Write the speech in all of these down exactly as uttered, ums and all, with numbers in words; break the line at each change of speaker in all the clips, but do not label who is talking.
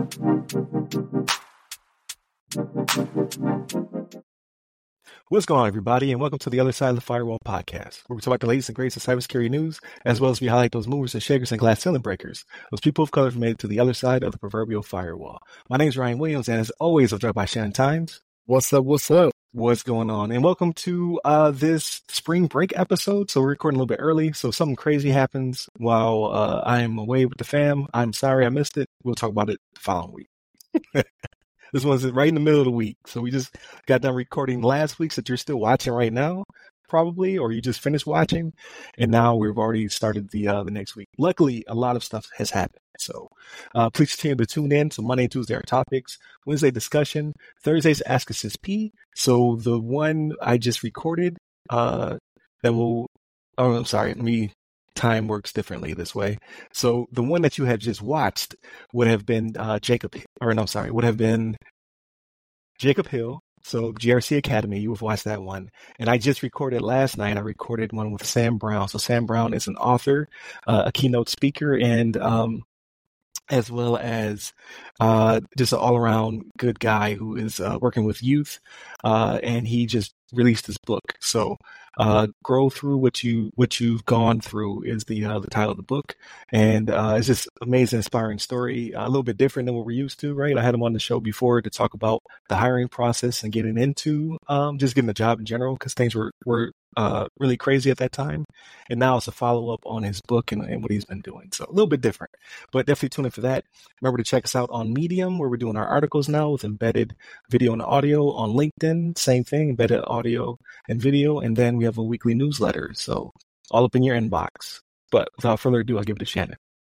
What's going on, everybody, and welcome to the Other Side of the Firewall podcast, where we talk about the latest and greatest of cybersecurity news, as well as we highlight those movers and shakers and glass ceiling breakers, those people of color who made it to the other side of the proverbial firewall. My name is Ryan Williams, and as always, I'm joined by Shannon Times.
What's up? What's up?
What's going on? And welcome to uh, this spring break episode. So we're recording a little bit early. So if something crazy happens while uh, I am away with the fam, I'm sorry I missed it. We'll talk about it the following week. This one's right in the middle of the week. So we just got done recording last week that you're still watching right now, probably, or you just finished watching. And now we've already started the uh, the next week. Luckily, a lot of stuff has happened. So uh, please continue to tune in. So Monday and Tuesday are topics. Wednesday discussion. Thursday's Ask Us S P. So the one I just recorded uh, that will, oh, I'm sorry, let me, time works differently this way. So the one that you had just watched would have been uh, Jacob, or no, sorry, would have been Jacob Hill. So G R C Academy, you have watched that one. And I just recorded last night, I recorded one with Sam Brown. So Sam Brown is an author, uh, a keynote speaker, and um, as well as uh, just an all-around good guy who is uh, working with youth. Uh, and he just released his book. So uh, Grow Through What You What You've Gone Through is the uh, the title of the book. And uh, it's just amazing, inspiring story, uh, a little bit different than what we're used to, right? I had him on the show before to talk about the hiring process and getting into um, just getting a job in general, because things were, were uh, really crazy at that time. And now it's a follow-up on his book and, and what he's been doing. So a little bit different, but definitely tune in for that. Remember to check us out on Medium, where we're doing our articles now with embedded video and audio. On LinkedIn, same thing, embedded audio and video. And then we have a weekly newsletter. So all up in your inbox. But without further ado, I'll give it to Shannon.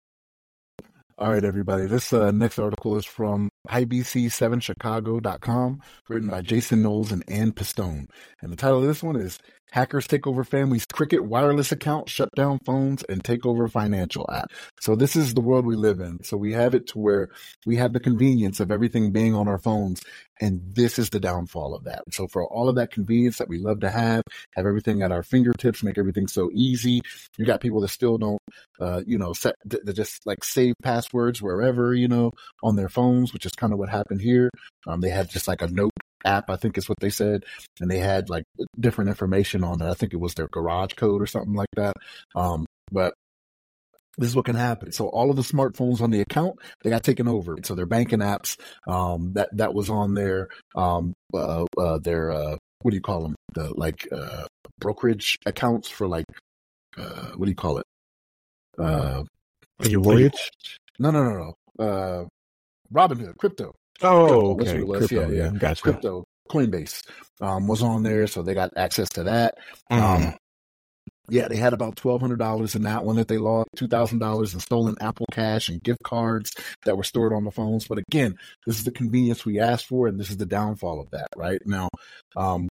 All right, everybody. This uh, next article is from I B C seven chicago dot com, written by Jason Knowles and Ann Pistone. And the title of this one is Hackers Take Over Family's Cricket Wireless Account, Shut Down Phones, and Take Over Financial App. So this is the world we live in. So we have it to where we have the convenience of everything being on our phones. And this is the downfall of that. So for all of that convenience that we love to have, have everything at our fingertips, make everything so easy. You got people that still don't, uh, you know, set, that just like save passwords wherever, you know, on their phones, which is kind of what happened here. Um, they had just like a note app, I think is what they said. And they had like different information on it. I think it was their garage code or something like that. Um, but this is what can happen. So all of the smartphones on the account, they got taken over. So their banking apps, um, that, that was on their, um, uh, uh, their, uh, what do you call them? The like, uh, brokerage accounts for like, uh, what do you call it? Uh,
your mortgage?
No, no, no, no. Uh, Robinhood, crypto.
Oh,
crypto,
okay.
It was.
Crypto,
yeah, yeah.
Gotcha.
Crypto, Coinbase, um, was on there. So they got access to that.
Mm.
Um, Yeah, they had about twelve hundred dollars in that one that they lost, two thousand dollars in stolen Apple Cash and gift cards that were stored on the phones. But again, this is the convenience we asked for, and this is the downfall of that right now. Um,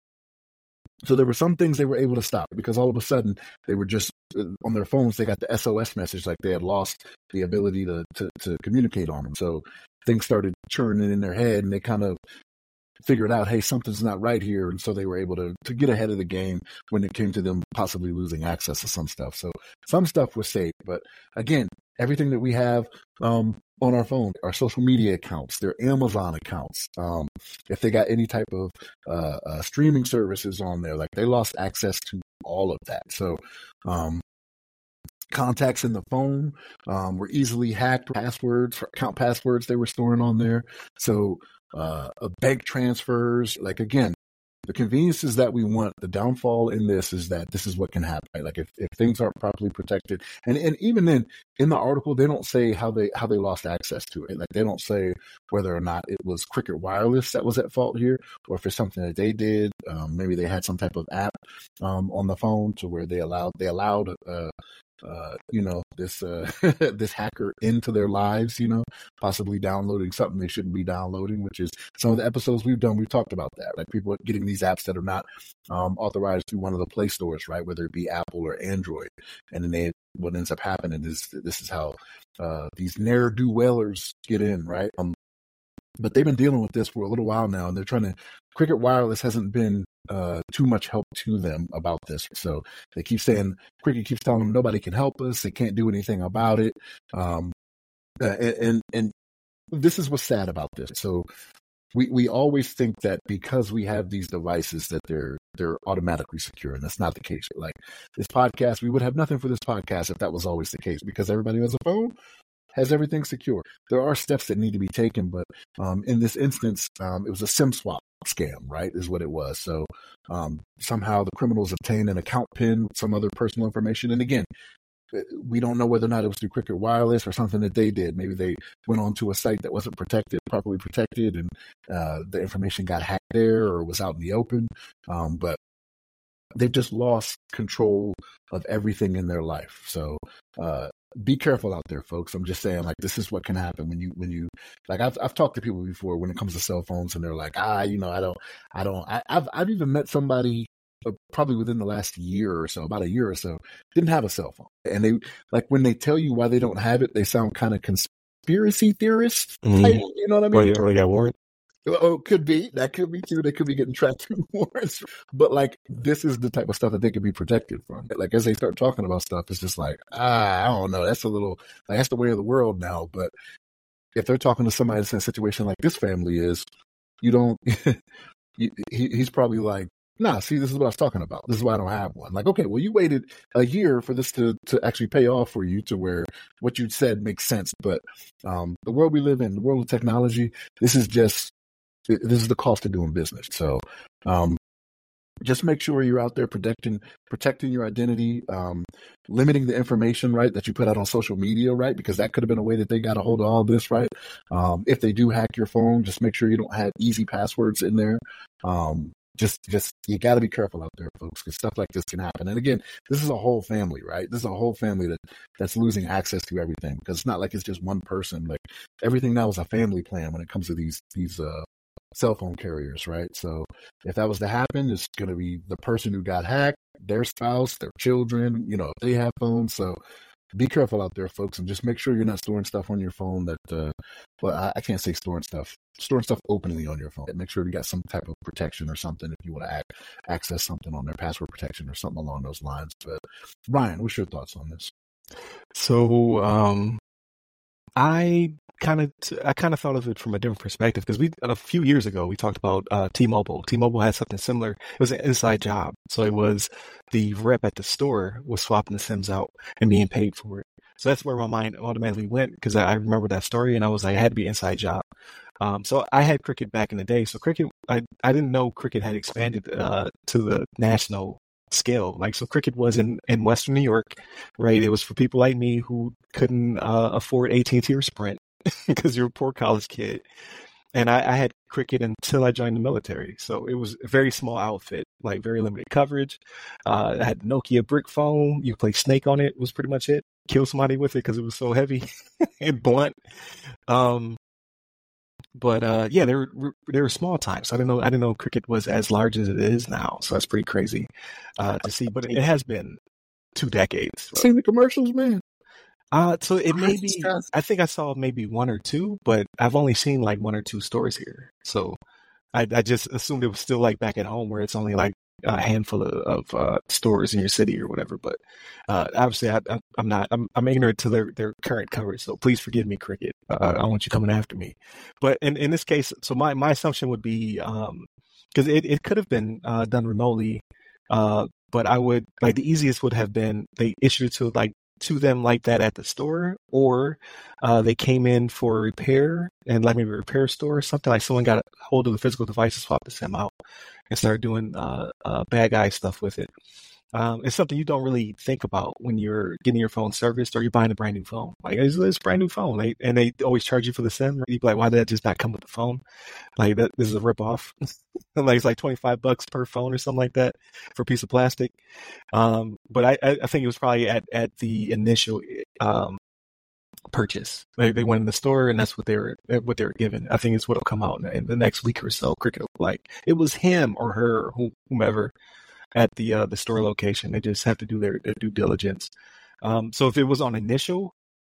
so there were some things they were able to stop because all of a sudden they were just uh, on their phones. They got the S O S message like they had lost the ability to, to, to communicate on them. So things started churning in their head, and they kind of figured out, hey, something's not right here. And so they were able to, to get ahead of the game when it came to them possibly losing access to some stuff. So some stuff was safe. But again, everything that we have um, on our phone, our social media accounts, their Amazon accounts, um, if they got any type of uh, uh, streaming services on there, like they lost access to all of that. So um, contacts in the phone um, were easily hacked, passwords, account passwords they were storing on there. So Uh, bank transfers, like again, the conveniences that we want. The downfall in this is that this is what can happen. Right? Like if, if things aren't properly protected, and, and even then in the article, they don't say how they how they lost access to it. Like they don't say whether or not it was Cricket Wireless that was at fault here, or if it's something that they did. Um, maybe they had some type of app um, on the phone to where they allowed they allowed. Uh, Uh, you know, this uh, this hacker into their lives, you know, possibly downloading something they shouldn't be downloading, which is some of the episodes we've done. We've talked about that, like people getting these apps that are not um, authorized through one of the Play stores, right, whether it be Apple or Android. And then they, what ends up happening is this is how uh, these ne'er-do-wellers get in, right? Um, but they've been dealing with this for a little while now, and they're trying to. Cricket Wireless hasn't been uh, too much help to them about this. So they keep saying, Cricket keeps telling them nobody can help us. They can't do anything about it. Um, and, and, and this is what's sad about this. So we we always think that because we have these devices that they're they're automatically secure, and that's not the case. Like this podcast, we would have nothing for this podcast if that was always the case, because everybody who has a phone has everything secure. There are steps that need to be taken, but um, in this instance, um, it was a SIM swap scam, right, is what it was. So um, somehow the criminals obtained an account PIN, some other personal information. And again, we don't know whether or not it was through Cricket Wireless or something that they did. Maybe they went onto a site that wasn't protected, properly protected, and uh, the information got hacked there or was out in the open. Um, but they've just lost control of everything in their life. So uh, be careful out there, folks. I'm just saying, like, this is what can happen when you, when you, like, I've, I've talked to people before when it comes to cell phones, and they're like, ah, you know, I don't, I don't, I, I've, I've even met somebody uh, probably within the last year or so, about a year or so, didn't have a cell phone. And they, like, when they tell you why they don't have it, they sound kind of conspiracy theorist type, mm-hmm. You know what I mean?
Well, you already got warrant.
Oh, could be. That could be too. They could be getting trapped through warrants. But like, this is the type of stuff that they could be protected from. Like, as they start talking about stuff, it's just like, ah, I don't know. That's a little, like, that's the way of the world now. But if they're talking to somebody that's in a situation like this family is, you don't, he, he's probably like, nah, see, this is what I was talking about. This is why I don't have one. Like, okay, well, you waited a year for this to, to actually pay off for you to where what you said makes sense. But um, the world we live in, the world of technology, this is just, this is the cost of doing business. So um, just make sure you're out there protecting protecting your identity, um, limiting the information, right, that you put out on social media, right, because that could have been a way that they got a hold of all this, right? Um, if they do hack your phone, just make sure you don't have easy passwords in there. Um, just, just you got to be careful out there, folks, because stuff like this can happen. And again, this is a whole family, right? This is a whole family that that's losing access to everything, because it's not like it's just one person. Like, everything now is a family plan when it comes to these these uh, cell phone carriers, right? So if that was to happen, it's going to be the person who got hacked, their spouse, their children, you know, if they have phones. So be careful out there, folks, and just make sure you're not storing stuff on your phone that, uh, well, I, I can't say storing stuff, storing stuff openly on your phone. Make sure you got some type of protection or something if you want to ac- access something on there, password protection or something along those lines. But Ryan, what's your thoughts on this?
So, um, I kind of, I kind of thought of it from a different perspective, because we, a few years ago, we talked about uh, T-Mobile. T-Mobile had something similar. It was an inside job. So it was the rep at the store was swapping the SIMs out and being paid for it. So that's where my mind automatically went, because I, I remember that story, and I was like, it had to be inside job. Um, so I had Cricket back in the day. So Cricket, I, I didn't know Cricket had expanded uh, to the national scale. Like, so Cricket was in, in Western New York, right? It was for people like me who couldn't uh, afford A T and T or Sprint because you're a poor college kid. And I, I had Cricket until I joined the military. So it was a very small outfit, like very limited coverage. Uh, I had Nokia brick phone. You play Snake on it was pretty much it. Kill somebody with it because it was so heavy and blunt. Um, But uh, yeah, they were they were small times. So I didn't know I didn't know Cricket was as large as it is now. So that's pretty crazy uh, to see. But it has been two decades.
Seen the commercials, man.
Uh, so it may be. I think I saw maybe one or two, but I've only seen like one or two stores here. So I, I just assumed it was still like back at home, where it's only like a handful of, of uh, stores in your city or whatever. But uh, obviously, I, I, I'm not. I'm, I'm ignorant to their, their current coverage. So please forgive me, Cricket. Uh, I don't want you coming after me. But in, in this case, so my, my assumption would be um, because it, it could have been uh, done remotely. Uh, but I would like the easiest would have been they issued it to like to them like that at the store, or uh, they came in for a repair and like maybe a repair store or something. Like someone got a hold of the physical device and swapped the SIM out and started doing uh, uh, bad guy stuff with it. Um, it's something you don't really think about when you're getting your phone serviced or you're buying a brand new phone. Like, it's, it's a brand new phone, they, and they always charge you for the SIM. You'd be like, why did that just not come with the phone? Like, that, this is a ripoff. Like, it's like twenty-five bucks per phone or something like that for a piece of plastic. Um, but I, I think it was probably at, at the initial um, purchase. Like, they went in the store and that's what they were what they were given. I think it's what'll come out in, in the next week or so. Cricket will be like, it was him or her or whomever at the uh, the store location. They just have to do their, their due diligence. Um, so if it was on initial,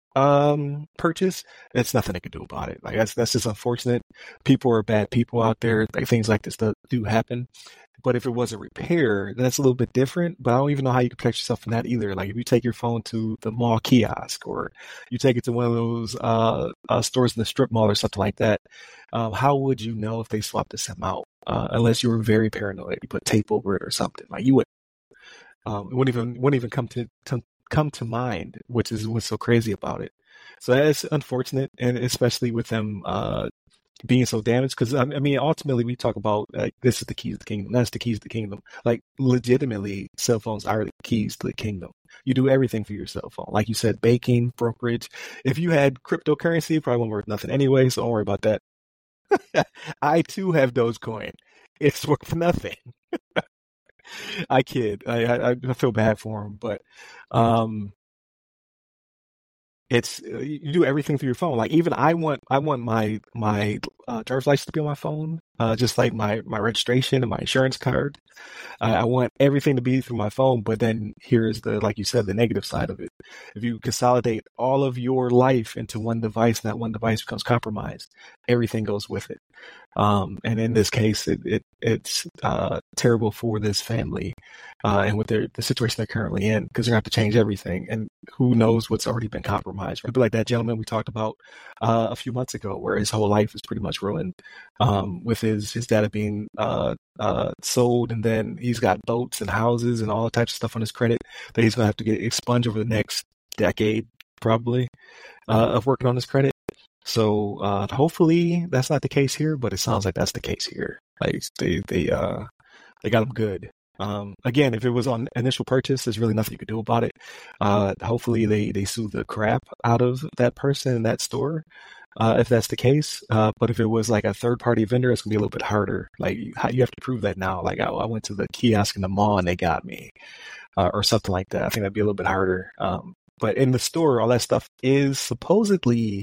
um, purchase, it's nothing they can do about it. Like that's that's just unfortunate. People are bad people out there. Like, things like this do, do happen. But if it was a repair, then that's a little bit different. But I don't even know how you can protect yourself from that either. Like if you take your phone to the mall kiosk, or you take it to one of those uh, uh, stores in the strip mall or something like that, um, how would you know if they swapped the SIM out? Uh, unless you were very paranoid, you put tape over it or something. Like you would, um, it wouldn't even wouldn't even come to, to come to mind, which is what's so crazy about it. So that's unfortunate, and especially with them uh, being so damaged. Because I mean, ultimately, we talk about like this is the keys to the kingdom. That's the keys to the kingdom. Like legitimately, cell phones are the keys to the kingdom. You do everything for your cell phone, like you said, banking, brokerage. If you had cryptocurrency, it probably wouldn't worth nothing anyway. So don't worry about that. I too have Dogecoin. It's worth nothing. I kid. I, I I feel bad for him, but um, it's uh, you do everything through your phone. Like even I want I want my my uh, driver's license to be on my phone, uh, just like my my registration and my insurance card. I, I want everything to be through my phone. But then here's the, like you said, the negative side of it. If you consolidate all of your life into one device, and that one device becomes compromised, everything goes with it. Um, and in this case, it, it it's uh, terrible for this family uh, and with their, the situation they're currently in, because they're going to have to change everything. And who knows what's already been compromised. Right? But like that gentleman we talked about uh, a few months ago, where his whole life is pretty much ruined um, with his, his data being uh, uh, sold. And then he's got boats and houses and all types of stuff on his credit that he's going to have to get expunged over the next decade, probably, uh, of working on his credit. So uh, hopefully that's not the case here, but it sounds like that's the case here. Like they they uh they got him good. Um, again, if it was on initial purchase, there's really nothing you could do about it. Uh, hopefully they they sue the crap out of that person in that store, uh, if that's the case. Uh, but if it was like a third party vendor, it's gonna be a little bit harder. Like you, you have to prove that now. Like I, I went to the kiosk in the mall and they got me, uh, or something like that. I think that'd be a little bit harder. Um, but in the store, all that stuff is supposedly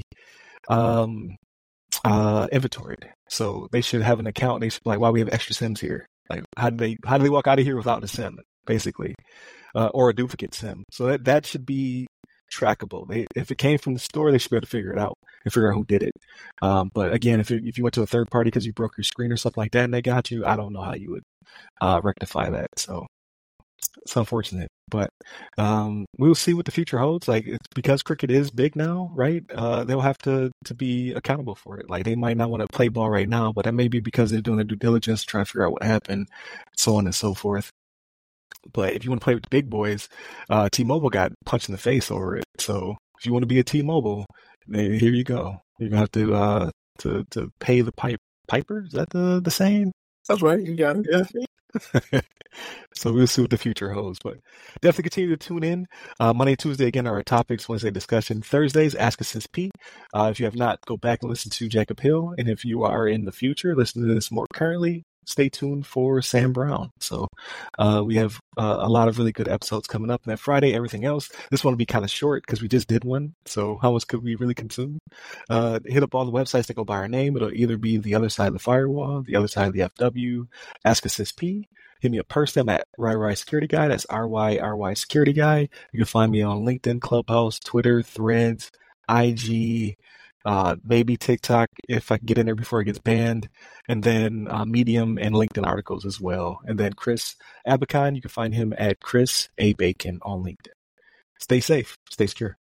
um uh inventoried, so they should have an account. They should be like, why we have extra sims here? Like how did they how did they walk out of here without a sim, basically, uh, or a duplicate sim? So that that should be trackable. They, if it came from the store, they should be able to figure it out and figure out who did it. Um but again, if it, if you went to a third party because you broke your screen or something like that and they got you, I don't know how you would uh rectify that. So it's unfortunate, but um, we'll see what the future holds. Like, it's because cricket is big now, right? Uh, they'll have to to be accountable for it. Like, they might not want to play ball right now, but that may be because they're doing their due diligence, trying to figure out what happened, so on and so forth. But if you want to play with the big boys, uh, T-Mobile got punched in the face over it. So if you want to be a T-Mobile, then here you go. You're gonna have to uh, to to pay the pipe piper. Is that the the saying?
That's right. You got it.
Yeah. So we'll see what the future holds, but definitely continue to tune in. Uh, Monday, Tuesday, again, are our topics. Wednesday, discussion. Thursdays, Ask a Sis P. Uh, if you have not, go back and listen to Jacob Hill. And if you are in the future, listen to this more currently, stay tuned for Sam Brown. So uh, we have uh, a lot of really good episodes coming up. And then Friday, everything else. This one will be kind of short because we just did one. So how much could we really consume? Uh, hit up all the websites that go by our name. It'll either be The Other Side of the Firewall, The Other Side of the F W, Ask a Sis P. Hit me up personally. I'm at RyRy Security Guy. That's R Y R Y Security Guy. You can find me on LinkedIn, Clubhouse, Twitter, Threads, I G, uh, maybe TikTok if I can get in there before it gets banned, and then uh, Medium and LinkedIn articles as well. And then Chris Abacon, you can find him at Chris A. Bacon on LinkedIn. Stay safe. Stay secure.